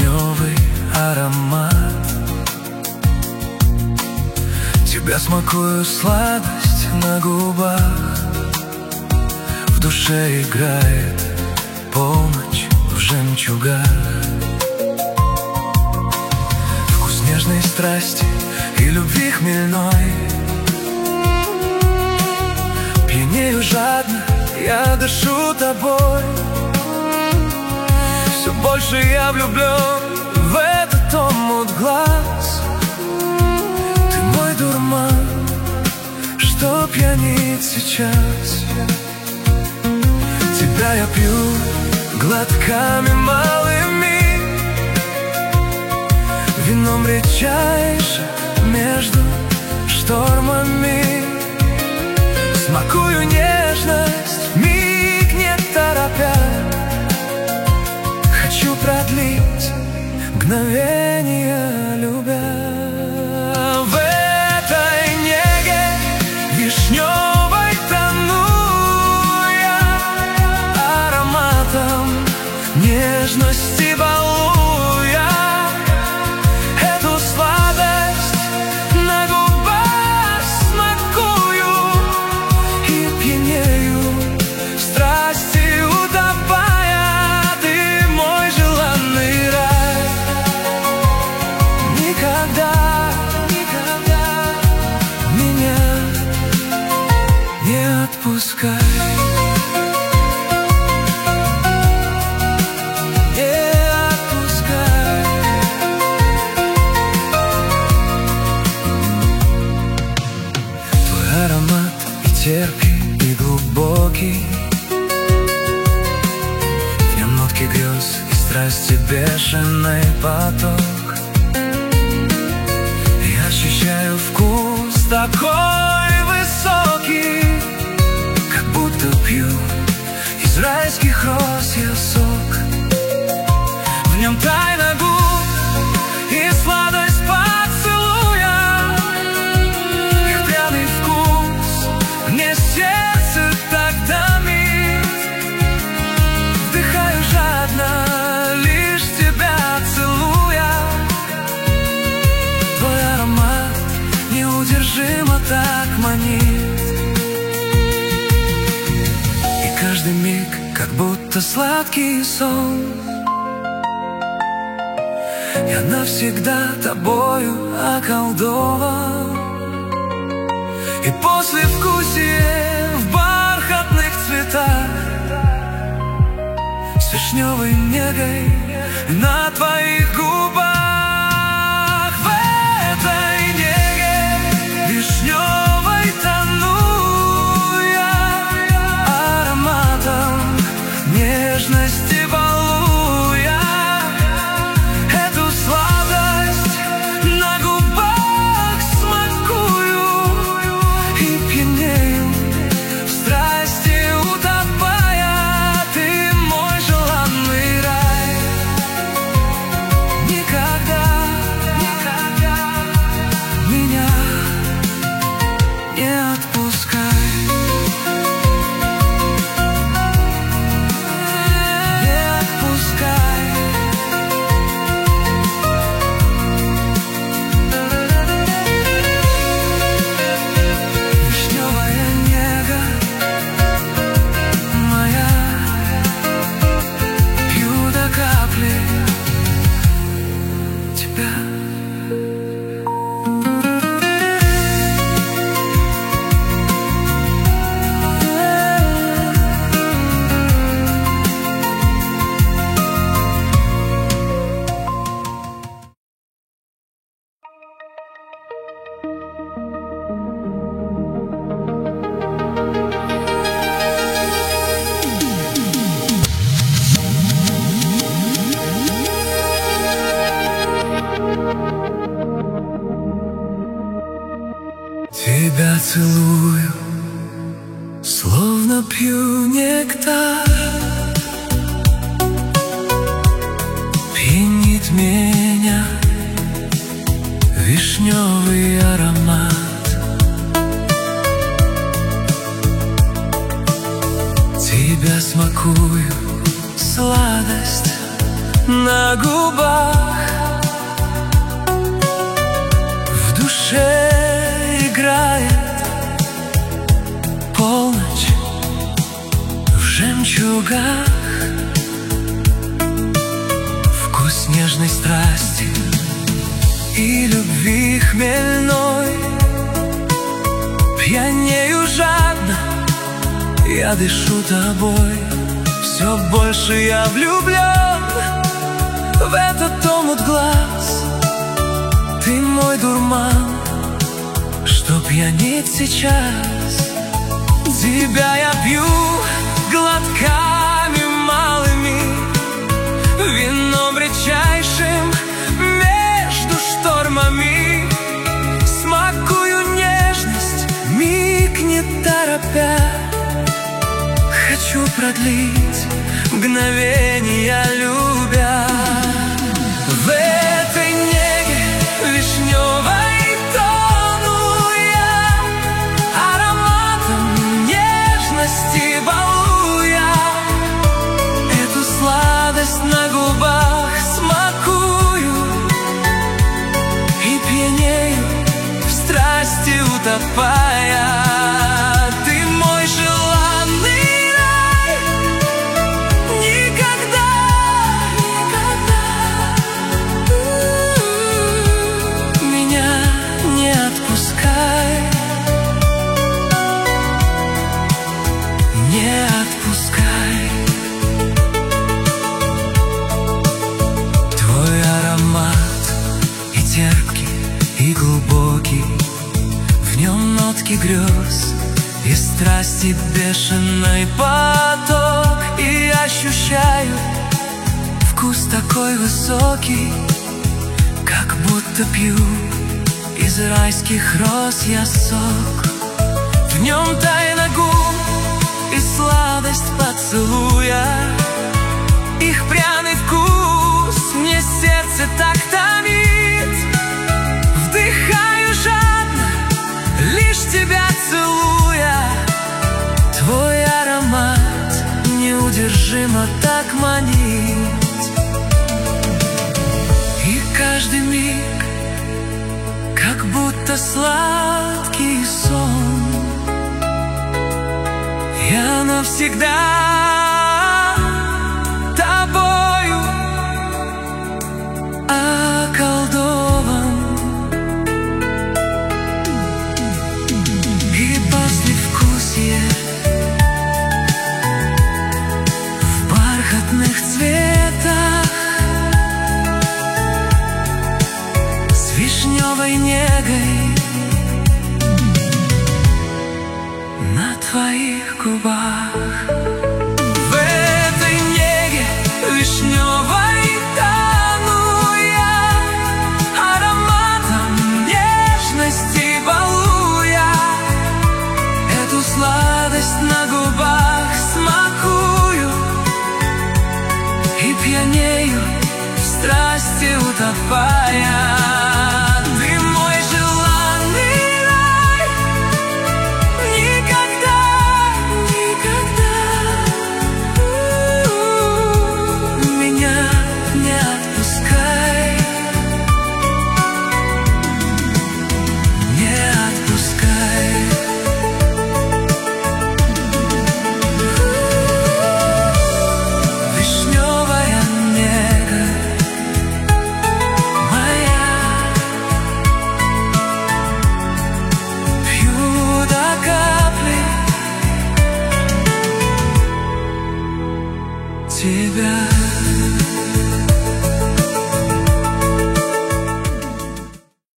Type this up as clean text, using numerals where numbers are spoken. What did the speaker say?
вишневый аромат. Тебя смакую, сладость на губах. В душе играет полночь в жемчугах. Вкус нежной страсти и любви хмельной. Пьянею жадно, я дышу тобой. Все больше я влюблен в этот омут глаз. Ты мой дурман, что пьянит сейчас. Тебя я пью глотками малыми, вином редчайшим между штормами. Смакую нежность, миг не торопя. Хочу продлить мгновение, любя. В этой неге вишневой тону я, ароматом нежности балуя. Эту сладость на губах смакую и пьянею в страсти утопая. Ты мой желанный рай. Никогда, никогда меня не отпускай. Терпкий и глубокий, в нем нотки грез и страсти бешеный поток. Я ощущаю вкус такой высокий, как будто пью из райских роз я сок. В нем тайна губ и сладость поцелуя. Их пряный вкус мне сердце так томит. Вдыхаю жадно, лишь тебя целуя. Твой аромат неудержимо так манит. И каждый миг как будто сладкий сон. Я навсегда тобою околдован. И послевкусие в бархатных цветах, с вишневой негой на твоих губах. В этой неге вишневой тону я, ароматом нежности балуя. Эту сладость на губах смакую и пьянею в страсти утопая. Ты мой желанный рай. Никогда, никогда меня не отпускай. Не отпускай. Вишневая нега моя, пью до капли тебя. Тебя целую, словно пью нектар. Пьянит меня вишневый аромат. Тебя смакую, сладость на губах. В душе играет полночь в жемчугах. Вкус нежной страсти и любви хмельной. Пьянею жадно, я дышу тобой. Все больше я влюблен в этот омут глаз. Ты мой дурман, что пьянит сейчас. Тебя я пью глотками малыми, вином редчайшим между штормами. Смакую нежность, миг не торопя. Хочу продлить мгновения любя. В этой неге вишневой тону я, ароматом нежности балуя. Эту сладость на губах смакую и пьянею, в страсти утопая. Ты мой желанный рай, никогда, никогда меня не отпускай, не отпускай. Твой аромат и терпкий, и глубокий, в нем нотки грез и страсти бешеный поток. И ощущаю вкус такой высокий, как будто пью из райских роз я сок. В нем тайна губ и сладость поцелуя. Их пряный вкус мне сердце так томит. Вдыхаю жадно, лишь тебя целуя. Твой аромат неудержимо так манит. И каждый миг, как будто сладкий сон. Я навсегда тобою околдован. И послевкусие в бархатных цветах, с вишневой негой на твоих губах. В этой неге вишневой тону я, ароматом нежности балуя. Эту сладость на губах смакую и пьянею, в страсти утопая.